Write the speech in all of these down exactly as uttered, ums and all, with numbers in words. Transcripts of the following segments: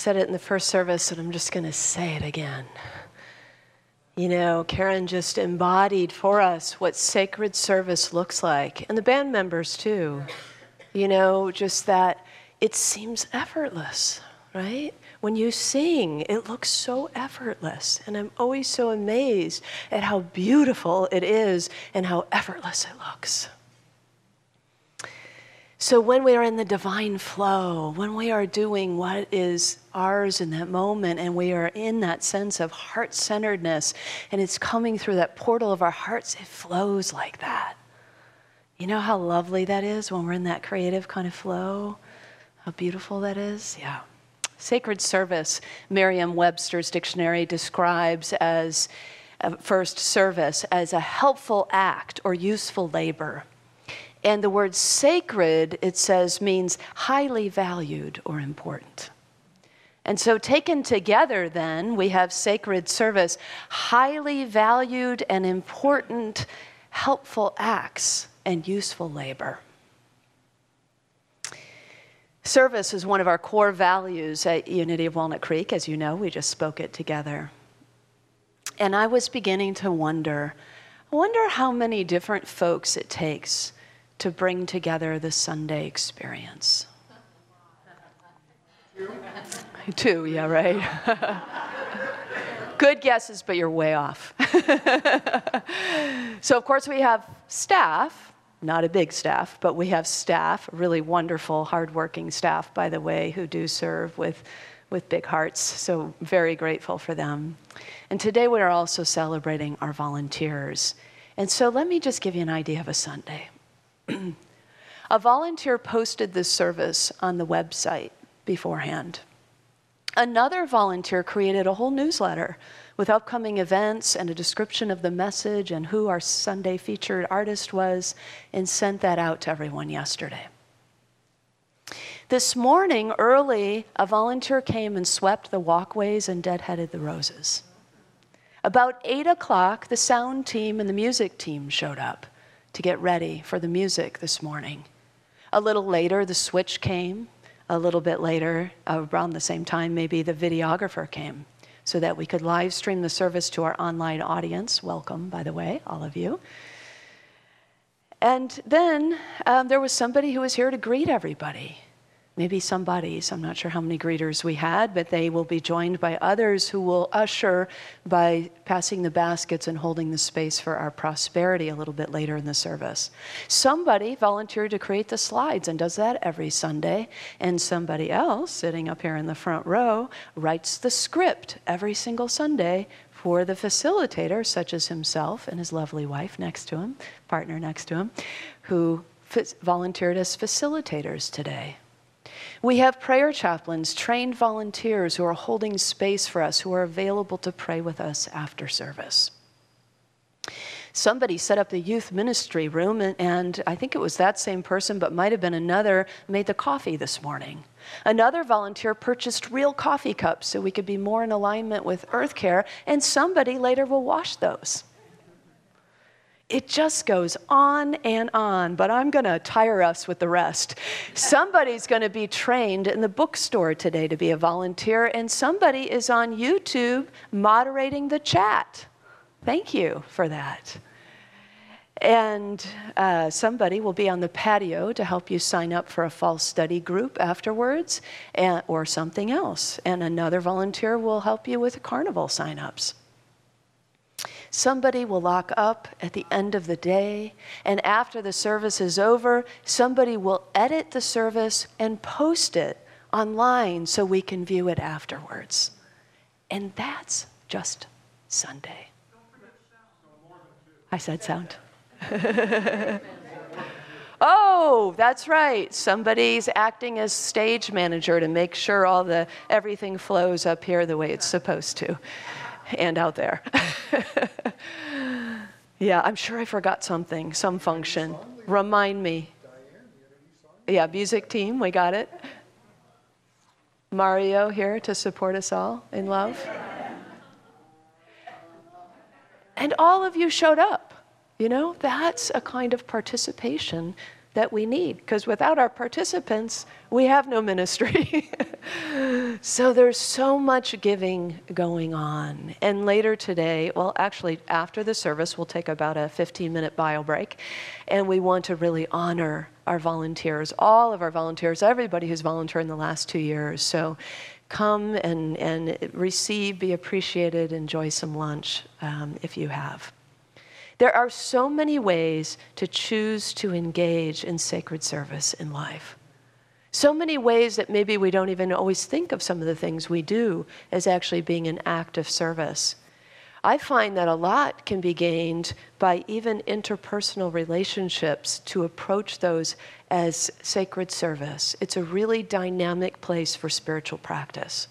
said it in the first service, and I'm just going to say it again. You know, Karen just embodied for us what sacred service looks like, and the band members too. You know, just that it seems effortless, right? When you sing, it looks so effortless, and I'm always so amazed at how beautiful it is and how effortless it looks. So when we are in the divine flow, when we are doing what is ours in that moment, and we are in that sense of heart-centeredness, and it's coming through that portal of our hearts, it flows like that. You know how lovely that is when we're in that creative kind of flow? How beautiful that is? Yeah. Sacred service, Merriam-Webster's dictionary describes as uh, first service as a helpful act or useful labor. And the word sacred, it says, means highly valued or important. And so taken together then, we have sacred service, highly valued and important, helpful acts and useful labor. Service is one of our core values at Unity of Walnut Creek. As you know, we just spoke it together. And I was beginning to wonder, I wonder how many different folks it takes to bring together the Sunday experience. Two, yeah, right? Good guesses, but you're way off. So, of course, we have staff, not a big staff, but we have staff, really wonderful, hardworking staff, by the way, who do serve with, with big hearts. So very grateful for them. And today we are also celebrating our volunteers. And so let me just give you an idea of a Sunday. A volunteer posted this service on the website beforehand. Another volunteer created a whole newsletter with upcoming events and a description of the message and who our Sunday featured artist was, and sent that out to everyone yesterday. This morning, early, a volunteer came and swept the walkways and deadheaded the roses. About eight o'clock, the sound team and the music team showed up to get ready for the music this morning. A little later, the switch came. A little bit later, around the same time, maybe the videographer came so that we could live stream the service to our online audience. Welcome, by the way, all of you. And then um, there was somebody who was here to greet everybody. Maybe some buddies, I'm not sure how many greeters we had, but they will be joined by others who will usher by passing the baskets and holding the space for our prosperity a little bit later in the service. Somebody volunteered to create the slides and does that every Sunday, and somebody else, sitting up here in the front row, writes the script every single Sunday for the facilitator, such as himself and his lovely wife next to him, partner next to him, who volunteered as facilitators today. We have prayer chaplains, trained volunteers who are holding space for us, who are available to pray with us after service. Somebody set up the youth ministry room, and, and I think it was that same person, but might have been another, made the coffee this morning. Another volunteer purchased real coffee cups so we could be more in alignment with Earth Care, and somebody later will wash those. It just goes on and on, but I'm going to tire us with the rest. Somebody's going to be trained in the bookstore today to be a volunteer, and somebody is on YouTube moderating the chat. Thank you for that. And uh, somebody will be on the patio to help you sign up for a fall study group afterwards, and, or something else. And another volunteer will help you with carnival signups. Somebody will lock up at the end of the day, and after the service is over, somebody will edit the service and post it online so we can view it afterwards. And that's just Sunday. I said sound. Oh, that's right. Somebody's acting as stage manager to make sure all the everything flows up here the way it's supposed to. And out there. Yeah, I'm sure I forgot something, some function. Remind me. Yeah, music team, we got it. Mario here to support us all in love. And all of you showed up. You know, that's a kind of participation that we need, because without our participants, we have no ministry. So there's so much giving going on. And later today, well, actually after the service, we'll take about a fifteen minute bio break, and we want to really honor our volunteers, all of our volunteers, everybody who's volunteered in the last two years. So come and, and receive, be appreciated, enjoy some lunch um, if you have. There are so many ways to choose to engage in sacred service in life. So many ways that maybe we don't even always think of some of the things we do as actually being an act of service. I find that a lot can be gained by even interpersonal relationships to approach those as sacred service. It's a really dynamic place for spiritual practice.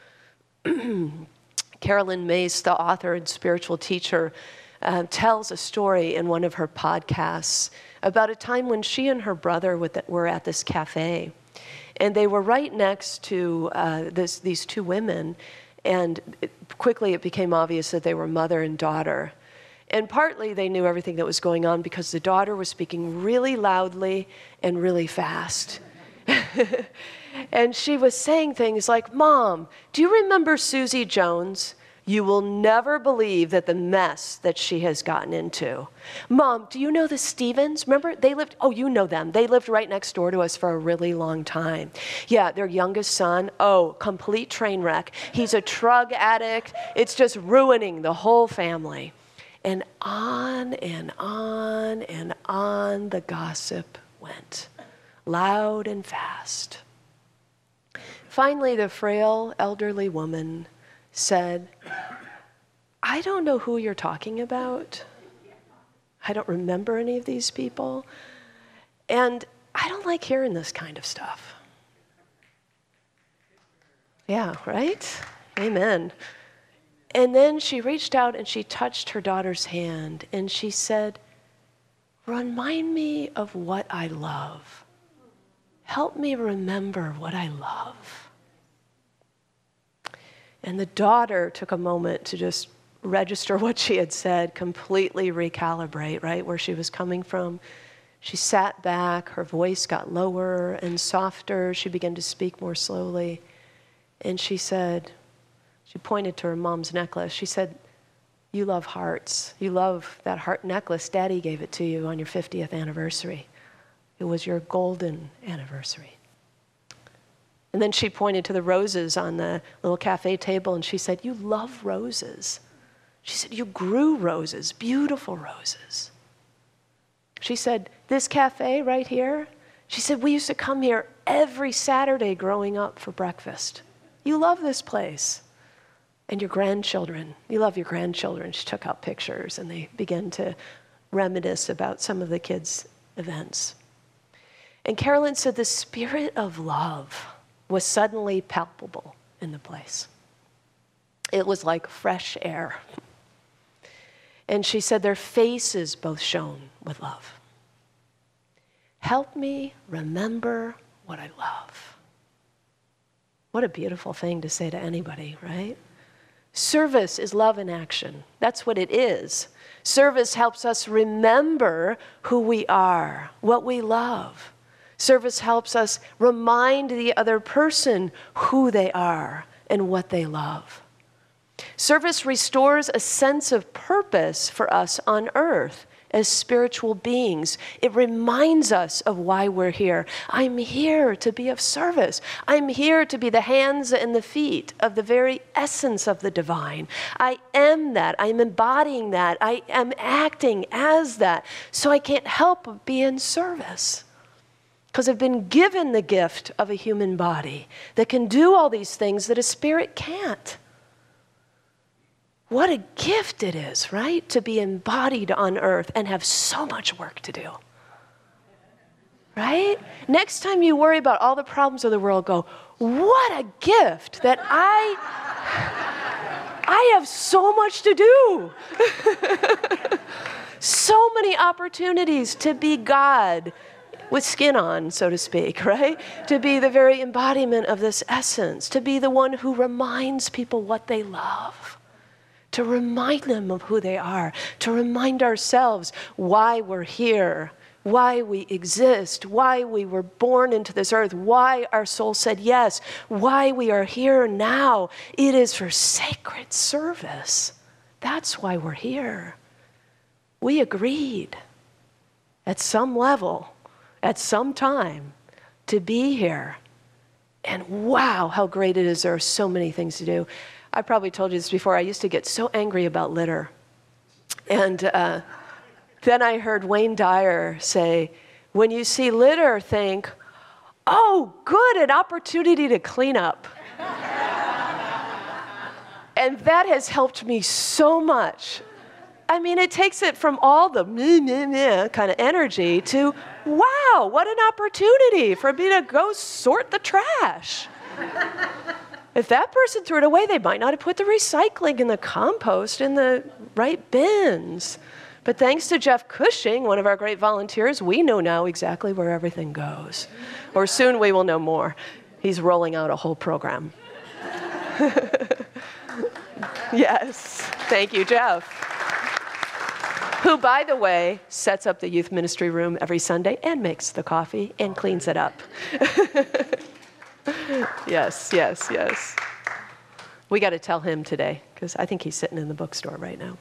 Carolyn Mace, the author and spiritual teacher, Uh, tells a story in one of her podcasts about a time when she and her brother were at this cafe. And they were right next to uh, this, these two women. And it, quickly it became obvious that they were mother and daughter. And partly they knew everything that was going on because the daughter was speaking really loudly and really fast. And she was saying things like, "Mom, do you remember Susie Jones? You will never believe that the mess that she has gotten into. Mom, do you know the Stevens? Remember, they lived, oh, you know them. They lived right next door to us for a really long time. Yeah, their youngest son, oh, complete train wreck. He's a drug addict. It's just ruining the whole family." And on and on and on the gossip went, loud and fast. Finally, the frail elderly woman said, "I don't know who you're talking about. I don't remember any of these people. And I don't like hearing this kind of stuff." Yeah, right? Amen. And then she reached out and she touched her daughter's hand and she said, "Remind me of what I love. Help me remember what I love." And the daughter took a moment to just register what she had said, completely recalibrate, right, where she was coming from. She sat back, her voice got lower and softer. She began to speak more slowly. And she said, she pointed to her mom's necklace. She said, "You love hearts. You love that heart necklace. Daddy gave it to you on your fiftieth anniversary. It was your golden anniversary." And then she pointed to the roses on the little cafe table and she said, "You love roses." She said, "You grew roses, beautiful roses." She said, "This cafe right here," she said, "we used to come here every Saturday growing up for breakfast. You love this place. And your grandchildren, you love your grandchildren." She took out pictures and they began to reminisce about some of the kids' events. And Carolyn said the spirit of love was suddenly palpable in the place. It was like fresh air. And she said their faces both shone with love. "Help me remember what I love." What a beautiful thing to say to anybody, right? Service is love in action. That's what it is. Service helps us remember who we are, what we love. Service helps us remind the other person who they are and what they love. Service restores a sense of purpose for us on earth as spiritual beings. It reminds us of why we're here. I'm here to be of service. I'm here to be the hands and the feet of the very essence of the divine. I am that. I'm embodying that. I am acting as that. So I can't help but be in service. Because I've been given the gift of a human body that can do all these things that a spirit can't. What a gift it is, right? To be embodied on earth and have so much work to do. Right? Next time you worry about all the problems of the world, go, what a gift that I, I have so much to do. So many opportunities to be God with skin on, so to speak, right? To be the very embodiment of this essence, to be the one who reminds people what they love, to remind them of who they are, to remind ourselves why we're here, why we exist, why we were born into this earth, why our soul said yes, why we are here now. It is for sacred service. That's why we're here. We agreed at some level, at some time, to be here. And wow, how great it is. There are so many things to do. I probably told you this before. I used to get so angry about litter. And uh, then I heard Wayne Dyer say, when you see litter, think, oh, good, an opportunity to clean up. And that has helped me so much. I mean, it takes it from all the meh, meh, meh kind of energy to, wow, what an opportunity for me to go sort the trash. If that person threw it away, they might not have put the recycling and the compost in the right bins. But thanks to Jeff Cushing, one of our great volunteers, we know now exactly where everything goes. Or soon we will know more. He's rolling out a whole program. Yes, thank you, Jeff. Who, by the way, sets up the youth ministry room every Sunday and makes the coffee and cleans it up. Yes, yes, yes. We got to tell him today, because I think he's sitting in the bookstore right now.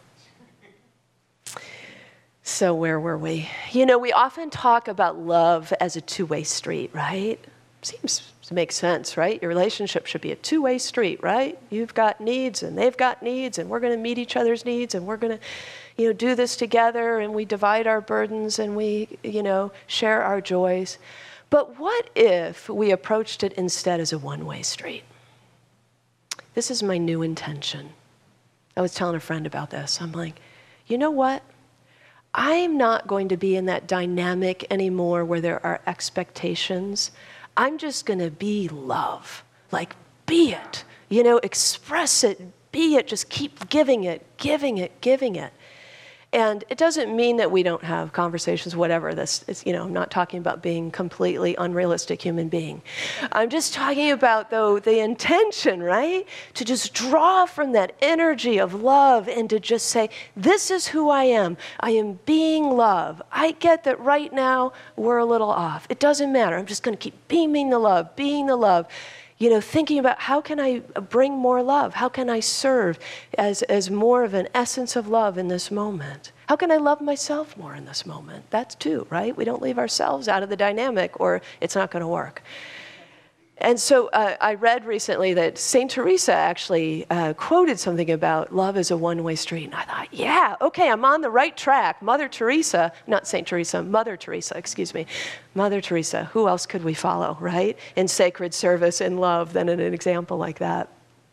So where were we? You know, we often talk about love as a two-way street, right? Seems to make sense, right? Your relationship should be a two-way street, right? You've got needs and they've got needs, and we're going to meet each other's needs, and we're going to, you know, do this together, and we divide our burdens, and we, you know, share our joys. But what if we approached it instead as a one-way street? This is my new intention. I was telling a friend about this. I'm like, you know what? I'm not going to be in that dynamic anymore where there are expectations. I'm just going to be love. Like, be it. You know, express it, be it. Just keep giving it, giving it, giving it. And it doesn't mean that we don't have conversations, whatever this is. You know, I'm not talking about being completely unrealistic human being. I'm just talking about, though, the intention, right? To just draw from that energy of love and to just say, this is who I am. I am being love. I get that right now we're a little off. It doesn't matter. I'm just going to keep beaming the love, being the love. You know, thinking about how can I bring more love? How can I serve as, as more of an essence of love in this moment? How can I love myself more in this moment? That's too, right? We don't leave ourselves out of the dynamic or it's not going to work. And so uh, I read recently that Saint Teresa actually uh, quoted something about love is a one-way street. And I thought, yeah, okay, I'm on the right track. Mother Teresa, not Saint Teresa, Mother Teresa, excuse me. Mother Teresa, who else could we follow, right? In sacred service and love than in an example like that.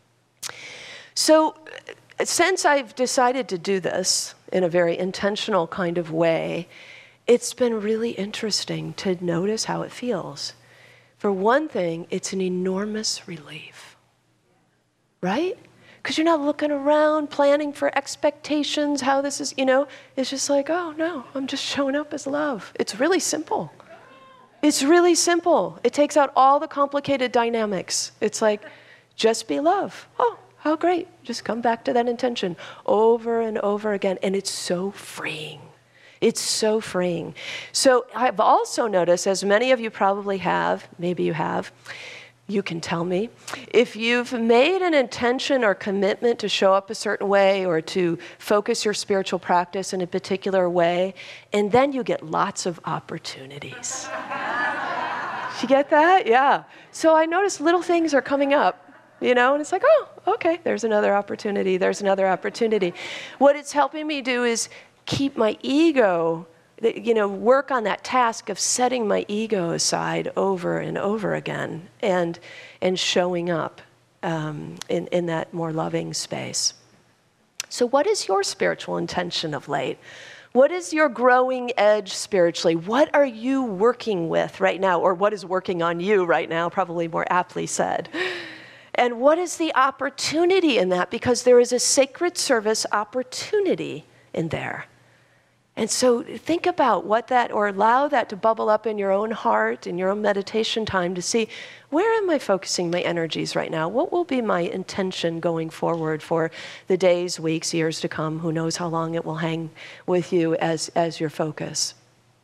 So since I've decided to do this in a very intentional kind of way, it's been really interesting to notice how it feels. For one thing, it's an enormous relief, right? Because you're not looking around, planning for expectations, how this is, you know, it's just like, oh no, I'm just showing up as love. It's really simple. It's really simple. It takes out all the complicated dynamics. It's like, just be love. Oh, how great. Just come back to that intention over and over again. And it's so freeing. It's so freeing. So I've also noticed, as many of you probably have, maybe you have, you can tell me, if you've made an intention or commitment to show up a certain way or to focus your spiritual practice in a particular way, and then you get lots of opportunities. You get that? Yeah. So I notice little things are coming up, you know, and it's like, oh, okay, there's another opportunity, there's another opportunity. What it's helping me do is keep my ego, you know, work on that task of setting my ego aside over and over again and and showing up um, in, in that more loving space. So what is your spiritual intention of late? What is your growing edge spiritually? What are you working with right now? Or what is working on you right now, probably more aptly said. And what is the opportunity in that? Because there is a sacred service opportunity in there. And so think about what that, or allow that to bubble up in your own heart, in your own meditation time to see, where am I focusing my energies right now? What will be my intention going forward for the days, weeks, years to come? Who knows how long it will hang with you as, as your focus.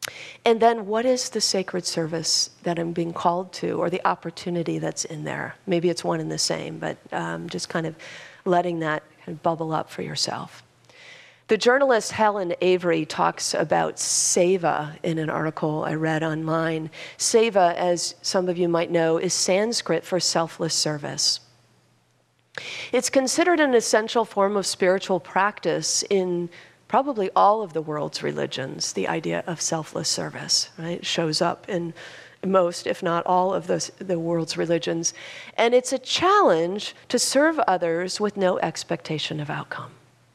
And then what is the sacred service that I'm being called to, or the opportunity that's in there? Maybe it's one and the same, but um, just kind of letting that kind of bubble up for yourself. The journalist Helen Avery talks about seva in an article I read online. Seva, as some of you might know, is Sanskrit for selfless service. It's considered an essential form of spiritual practice in probably all of the world's religions. The idea of selfless service, right, shows up in most, if not all, of the, the world's religions. And it's a challenge to serve others with no expectation of outcome.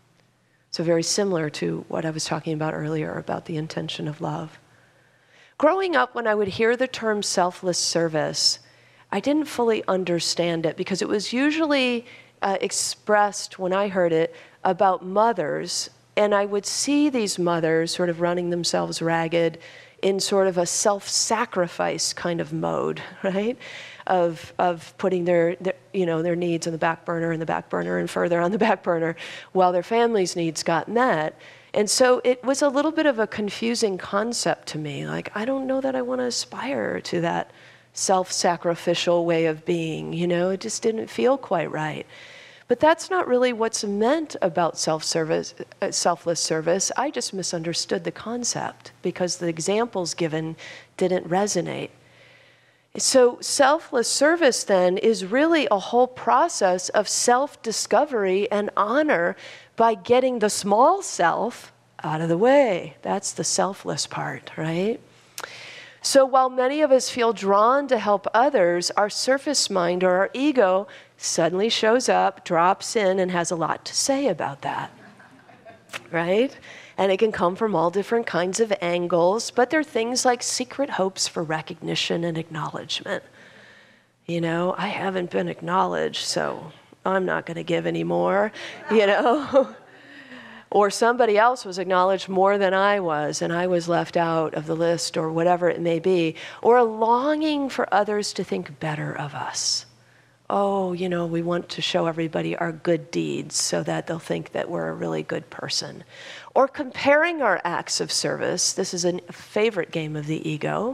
So very similar to what I was talking about earlier about the intention of love. Growing up, when I would hear the term selfless service, I didn't fully understand it because it was usually uh, expressed, when I heard it, about mothers. And I would see these mothers sort of running themselves ragged in sort of a self-sacrifice kind of mode, right? Of of putting their, their, you know, their needs on the back burner and the back burner and further on the back burner while their family's needs got met. And so it was a little bit of a confusing concept to me. Like, I don't know that I want to aspire to that self-sacrificial way of being, you know? It just didn't feel quite right. But that's not really what's meant about self-service, uh, selfless service. I just misunderstood the concept because the examples given didn't resonate. So selfless service then is really a whole process of self-discovery and honor by getting the small self out of the way. That's the selfless part, right? So while many of us feel drawn to help others, our surface mind or our ego suddenly shows up, drops in, and has a lot to say about that, right? And it can come from all different kinds of angles, but there are things like secret hopes for recognition and acknowledgement. You know, I haven't been acknowledged, so I'm not going to give any more, you know? Or somebody else was acknowledged more than I was, and I was left out of the list, or whatever it may be. Or a longing for others to think better of us. Oh, you know, we want to show everybody our good deeds so that they'll think that we're a really good person. Or comparing our acts of service. This is a favorite game of the ego.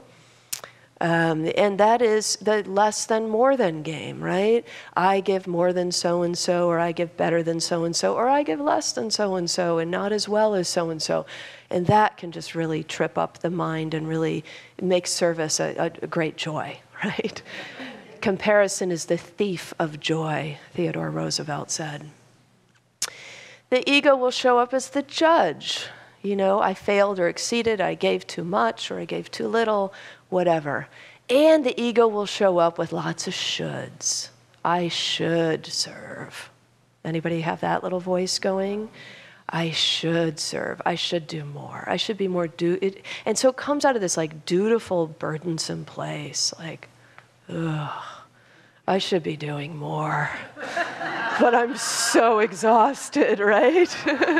Um, and that is the less than more than game, right? I give more than so-and-so, or I give better than so-and-so, or I give less than so-and-so and not as well as so-and-so. And that can just really trip up the mind and really make service a, a great joy, right? Comparison is the thief of joy, Theodore Roosevelt said. The ego will show up as the judge. You know, I failed or exceeded, I gave too much or I gave too little, whatever. And the ego will show up with lots of shoulds. I should serve. Anybody have that little voice going? I should serve. I should do more. I should be more do. It, and so it comes out of this like dutiful, burdensome place. Like, ugh, I should be doing more. But I'm so exhausted, right?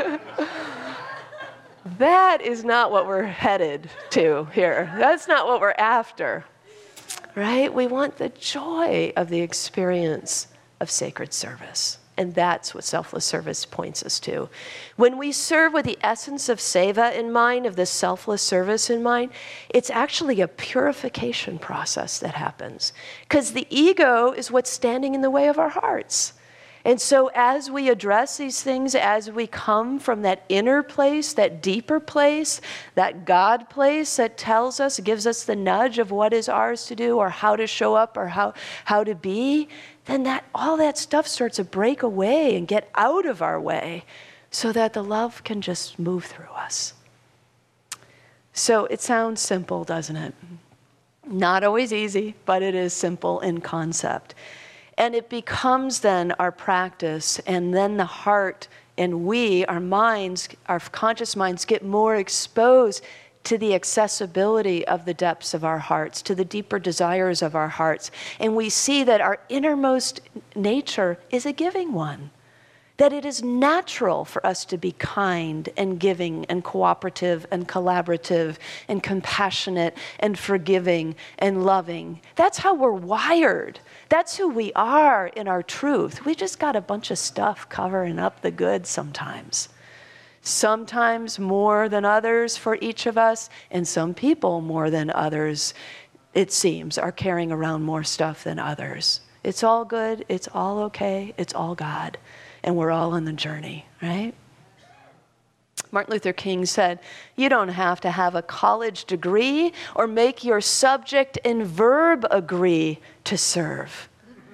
That is not what we're headed to here. That's not what we're after, right? We want the joy of the experience of sacred service. And that's what selfless service points us to. When we serve with the essence of seva in mind, of this selfless service in mind, it's actually a purification process that happens. Because the ego is what's standing in the way of our hearts. And so as we address these things, as we come from that inner place, that deeper place, that God place that tells us, gives us the nudge of what is ours to do or how to show up or how, how to be, then that all that stuff starts to break away and get out of our way so that the love can just move through us. So it sounds simple, doesn't it? Not always easy, but it is simple in concept. And it becomes then our practice, and then the heart and we, our minds, our conscious minds get more exposed to the accessibility of the depths of our hearts, to the deeper desires of our hearts. And we see that our innermost nature is a giving one. That it is natural for us to be kind and giving and cooperative and collaborative and compassionate and forgiving and loving. That's how we're wired. That's who we are in our truth. We just got a bunch of stuff covering up the good sometimes. Sometimes more than others for each of us, and some people more than others, it seems, are carrying around more stuff than others. It's all good, it's all okay, it's all God, and we're all on the journey, right? Martin Luther King said, you don't have to have a college degree or make your subject and verb agree to serve.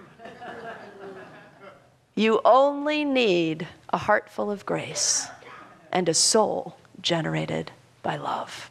You only need a heart full of grace and a soul generated by love.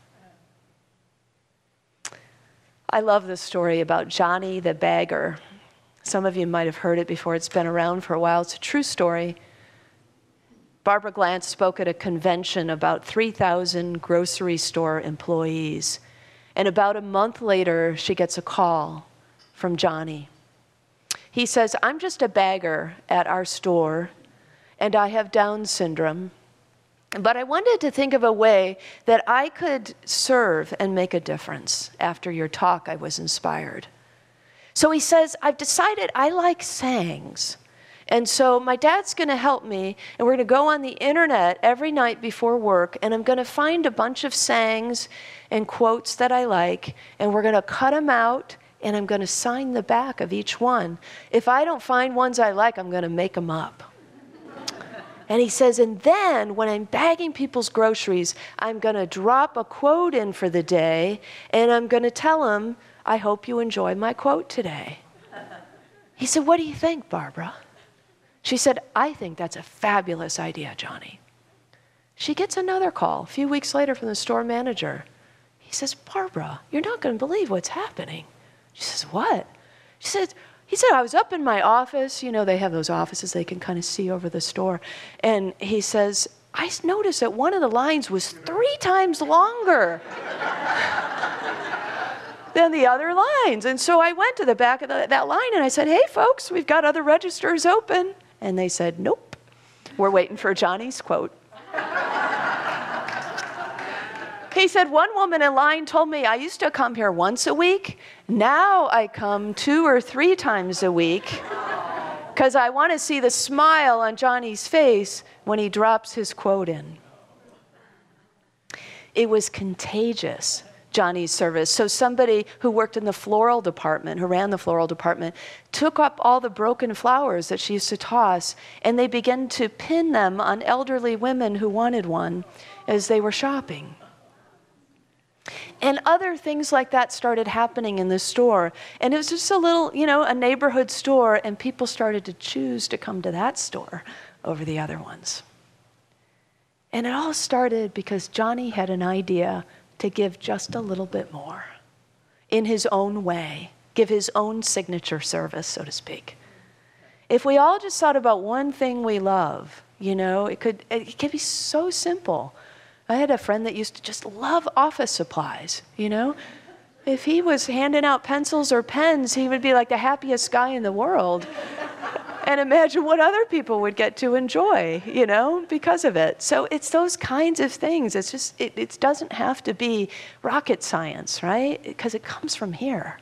I love the story about Johnny the beggar. Some of you might have heard it before. It's been around for a while. It's a true story. Barbara Glantz spoke at a convention about three thousand grocery store employees. And about a month later, she gets a call from Johnny. He says, I'm just a bagger at our store, and I have Down syndrome. But I wanted to think of a way that I could serve and make a difference. After your talk, I was inspired. So he says, I've decided I like sayings. And so my dad's going to help me, and we're going to go on the internet every night before work, and I'm going to find a bunch of sayings and quotes that I like, and we're going to cut them out, and I'm going to sign the back of each one. If I don't find ones I like, I'm going to make them up. And he says, and then when I'm bagging people's groceries, I'm going to drop a quote in for the day, and I'm going to tell them, I hope you enjoy my quote today. He said, what do you think, Barbara? She said, I think that's a fabulous idea, Johnny. She gets another call a few weeks later from the store manager. He says, Barbara, you're not going to believe what's happening. She says, what? She said, he said, I was up in my office. You know, they have those offices they can kind of see over the store. And he says, I noticed that one of the lines was three times longer than the other lines. And so I went to the back of the, that line and I said, hey, folks, we've got other registers open. And they said, nope, we're waiting for Johnny's quote. He said, one woman in line told me I used to come here once a week. Now I come two or three times a week because I want to see the smile on Johnny's face when he drops his quote in. It was contagious, Johnny's service. So somebody who worked in the floral department, who ran the floral department, took up all the broken flowers that she used to toss, and they began to pin them on elderly women who wanted one as they were shopping. And other things like that started happening in the store. And it was just a little, you know, a neighborhood store, and people started to choose to come to that store over the other ones. And it all started because Johnny had an idea to give just a little bit more in his own way, give his own signature service, so to speak. If we all just thought about one thing we love, you know, it could, it could be so simple. I had a friend that used to just love office supplies, you know. If he was handing out pencils or pens, he would be like the happiest guy in the world. And imagine what other people would get to enjoy, you know, because of it. So it's those kinds of things. It's just, it, it doesn't have to be rocket science, right? Because it comes from here.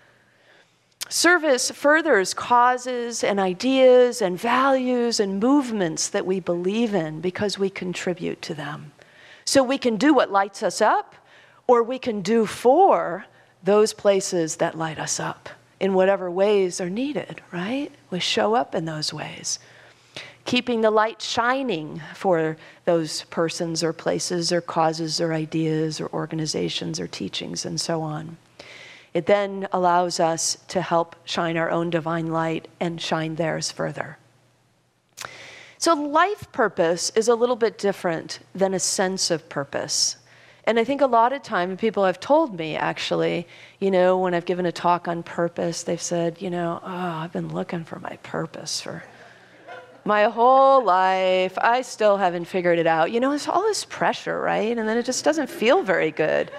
Service furthers causes and ideas and values and movements that we believe in because we contribute to them. So we can do what lights us up, or we can do for those places that light us up in whatever ways are needed, right? We show up in those ways. Keeping the light shining for those persons or places or causes or ideas or organizations or teachings and so on. It then allows us to help shine our own divine light and shine theirs further. So life purpose is a little bit different than a sense of purpose. And I think a lot of time people have told me, actually, you know, when I've given a talk on purpose, they've said, you know, oh, I've been looking for my purpose for my whole life. I still haven't figured it out. You know, it's all this pressure, right? And then it just doesn't feel very good.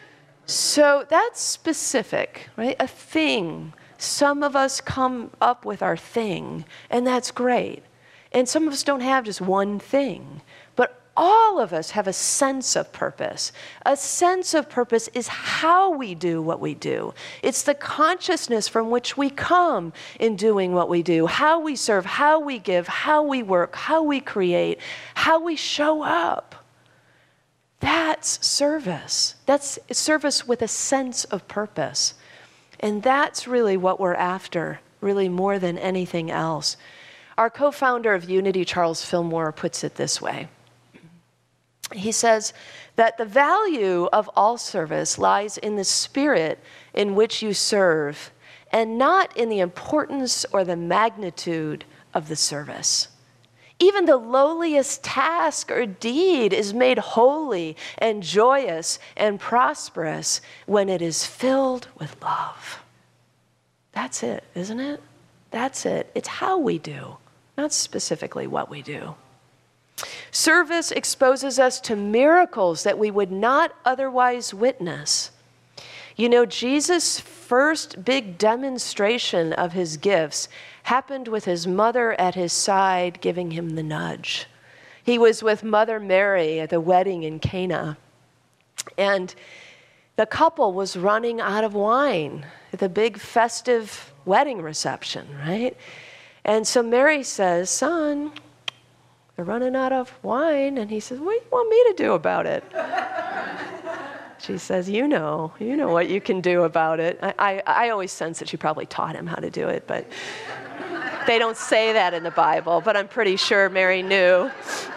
So that's specific, right? A thing. Some of us come up with our thing, and that's great. And some of us don't have just one thing. But all of us have a sense of purpose. A sense of purpose is how we do what we do. It's the consciousness from which we come in doing what we do, how we serve, how we give, how we work, how we create, how we show up. That's service. That's service with a sense of purpose. And that's really what we're after, really more than anything else. Our co-founder of Unity, Charles Fillmore, puts it this way. He says that the value of all service lies in the spirit in which you serve, and not in the importance or the magnitude of the service. Even the lowliest task or deed is made holy and joyous and prosperous when it is filled with love. That's it, isn't it? That's it. It's how we do, not specifically what we do. Service exposes us to miracles that we would not otherwise witness. You know, Jesus' first big demonstration of his gifts happened with his mother at his side giving him the nudge. He was with Mother Mary at the wedding in Cana, and the couple was running out of wine at the big festive wedding reception, right? And so Mary says, "Son, they're running out of wine." And he says, "What do you want me to do about it?" She says, you know, you know what you can do about it. I, I, I always sense that she probably taught him how to do it, but they don't say that in the Bible, but I'm pretty sure Mary knew.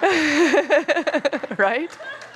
Right?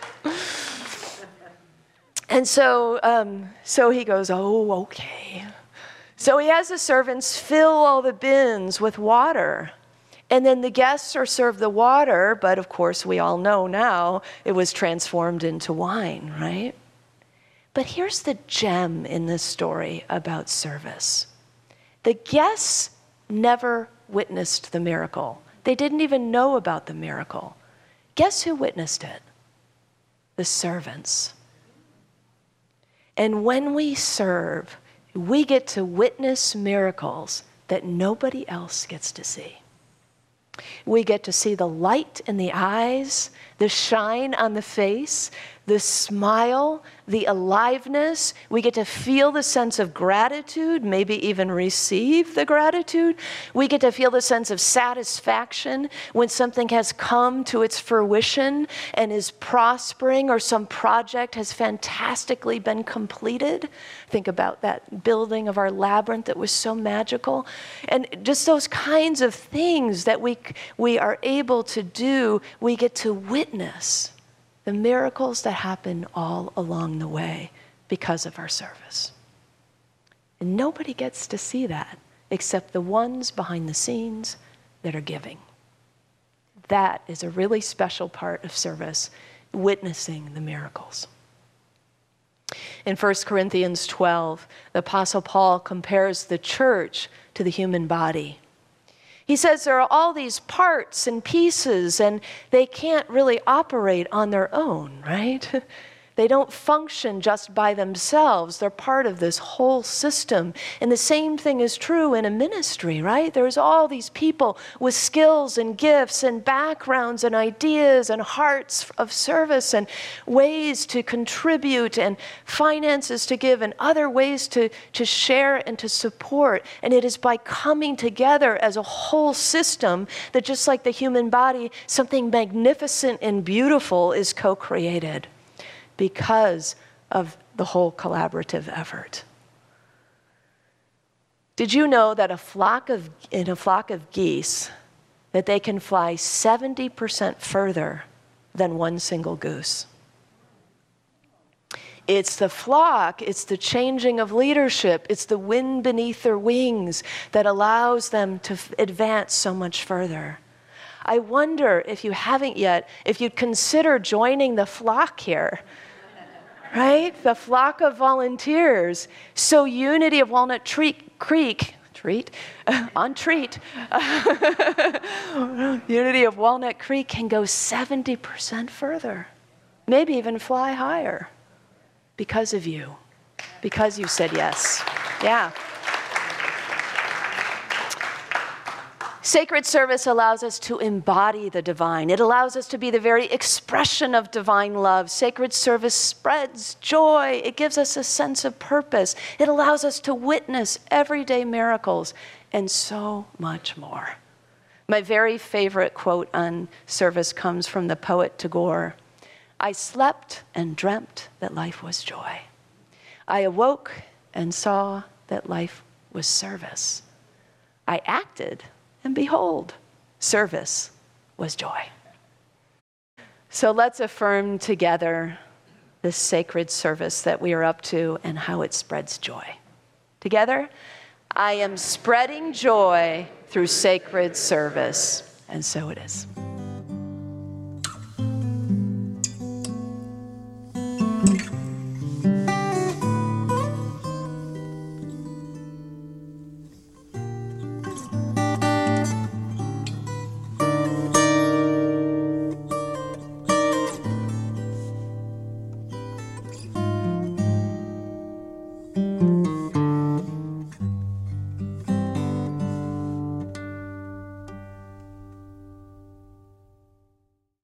And so, um, so he goes, oh, okay. So he has the servants fill all the bins with water. And then the guests are served the water, but of course we all know now it was transformed into wine, right? But here's the gem in this story about service. The guests never witnessed the miracle. They didn't even know about the miracle. Guess who witnessed it? The servants. And when we serve, we get to witness miracles that nobody else gets to see. We get to see the light in the eyes, the shine on the face, the smile, the aliveness. We get to feel the sense of gratitude, maybe even receive the gratitude. We get to feel the sense of satisfaction when something has come to its fruition and is prospering, or some project has fantastically been completed. Think about that building of our labyrinth that was so magical. And just those kinds of things that we, we are able to do, we get to witness the miracles that happen all along the way because of our service. And nobody gets to see that except the ones behind the scenes that are giving. That is a really special part of service, witnessing the miracles. In First Corinthians twelve, the Apostle Paul compares the church to the human body. He says there are all these parts and pieces, and they can't really operate on their own, right? They don't function just by themselves. They're part of this whole system. And the same thing is true in a ministry, right? There's all these people with skills and gifts and backgrounds and ideas and hearts of service and ways to contribute and finances to give and other ways to, to share and to support. And it is by coming together as a whole system that, just like the human body, something magnificent and beautiful is co-created because of the whole collaborative effort. Did you know that a flock of, in a flock of geese, that they can fly seventy percent further than one single goose? It's the flock, it's the changing of leadership, it's the wind beneath their wings that allows them to f- advance so much further. I wonder, if you haven't yet, if you'd consider joining the flock here. Right? The flock of volunteers. So Unity of Walnut Treat, Creek, treat, on treat, Unity of Walnut Creek can go seventy percent further, maybe even fly higher because of you, because you said yes. Yeah. Sacred service allows us to embody the divine. It allows us to be the very expression of divine love. Sacred service spreads joy. It gives us a sense of purpose. It allows us to witness everyday miracles and so much more. My very favorite quote on service comes from the poet Tagore. I slept and dreamt that life was joy. I awoke and saw that life was service. I acted, and behold, service was joy. So let's affirm together this sacred service that we are up to and how it spreads joy. Together, I am spreading joy through sacred service, and so it is.